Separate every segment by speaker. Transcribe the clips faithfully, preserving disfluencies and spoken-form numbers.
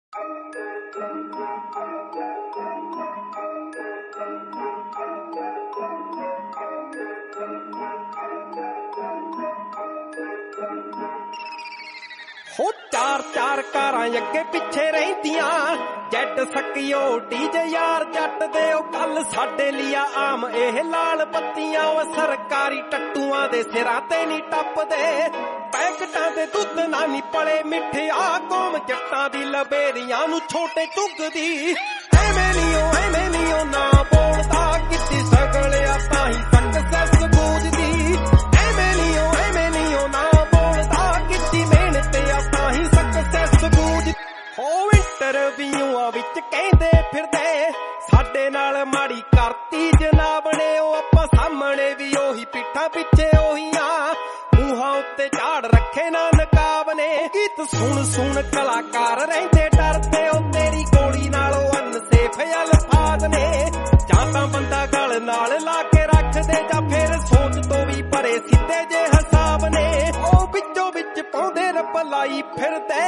Speaker 1: हो चार चार कारां अगे पिछे रहिंदियां जैट सकियो डीजे यार जट दे ओ कल साडे लिया आम एह लाल बत्तियां ओ सरकारी टट्टूआं दे सिरां ते नी टपदे पैकटां दे दुੱਧ ना नी पले मिठे आ कौम जट्टां दी लबेरियां नू छोटे चुगदी एवें नी ओ एवें नी ओ ना बोलदा किती सगलिया ताही सक्सेस गूंजदी एवें नी ओ एवें नी ओ ना बोलदा किती मेहनत आ ताही सक्सेस गूंजदी हो इंटरव्यूआं विच कहंदे फिरदे साडे नाल माड़ी करती जनाब ने ओ आपां सामणे भी ओही पिठा पिछे ओहियां मूहां उत्ते झाड़ रखे ना नकाब ने गीत सुन सुन कलाकार रहिंदे डरदे ओ तेरी गोली नालों अनसेफ अल्फाज ने जां तां बंदा गल नाल ला के रखदे जां फिर सोच तो भी परे सिद्धे जे हिसाब ने ओ विचों विच पाउंदे रब लाई फिरदे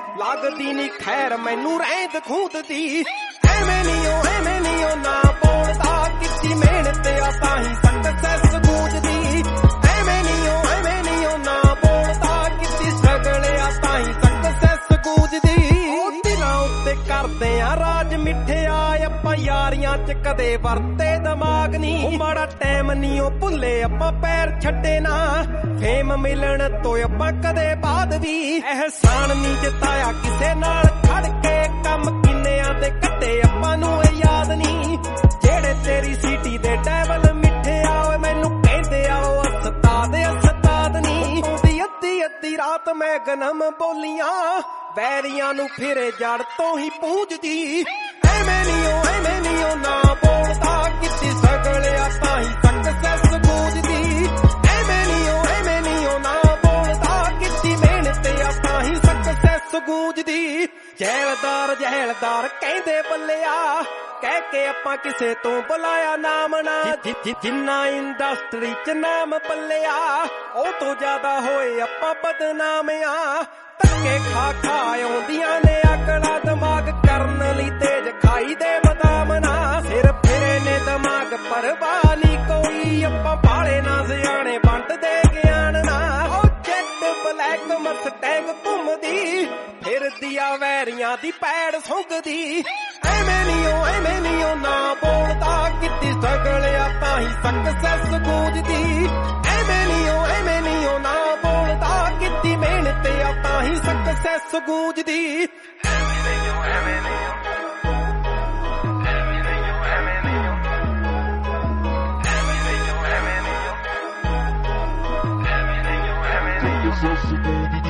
Speaker 1: लगदी नी खैर मैनू रहंद खूंददी एवें नी ओ एवें नी ओ ना बोलदा किती मेहनत आ ताही सक्सेस गूंजदी एवें नी ओ एवें नी ओ ना बोलदा किती स्ट्रगल आ ताही सक्सेस गूंजदी दिलां उत्ते करदे आ राज मिठे आए आपां यारियां च कदे वरते दिमाग नी माड़ा टैम नी ओ भुल्ले आपां पैर छड्डे ना फेम मिलण तो आपां कदे बाद भी एहसान नी जताया किसे नाल खड़ के कम किन्नियां दे कट्टे आपां नू याद नी जेड़े तेरी सीटी दे डैवल मिठे आओ मैनू कहंदे आओ अस्ताद अस्ताद नी ओदी अद्धी अद्धी रात मैं गनम बोलियां वैरियां नू फिरे जड़ तो ही पूंजदी एवें नी ओ एवें नी ओ ना बोलदा किती सगलिया ताही सक्सेस गूंजदी एवें नी ओ एवें नी ओ ना बोलदा किती मेहनत आ ताही सक्सेस गूंजदी जैलदार जैलदार कहंदे बल्लिया कह के आपां किसे तो बुलाया नाम ना जिन्ना इंडस्ट्री च नाम पल्लिया ओ तो ज्यादा होए आपां बदनाम आ धक्के खा खा आउंदियां ने अकड़ा दिमाग करन लई तेज खाई दे बदाम ना सिर फिरे ने दिमाग परवाह नी कोई आपां पाले ना सियाणे वंड दे ज्ञान ना ओ जैट ब्लैक मस्टैंग घुमदी फिरदी आ वैरियां दी पैड़ सुंघदी एवें नी ओ एवें नी ओ ना बोलदा किती स्ट्रगल आ ताही सक्सेस गूंजदी एवें नी ओ एवें नी ओ ना बोलदा किती मेहनत आ ताही सक्सेस गूंजदी एवें नी ओ एवें नी o, एवें नी ओ, एवें नी ओ, एवें नी ओ, एवें नी ओ, एवें नी ओ, एवें नी ओ, एवें नी ओ,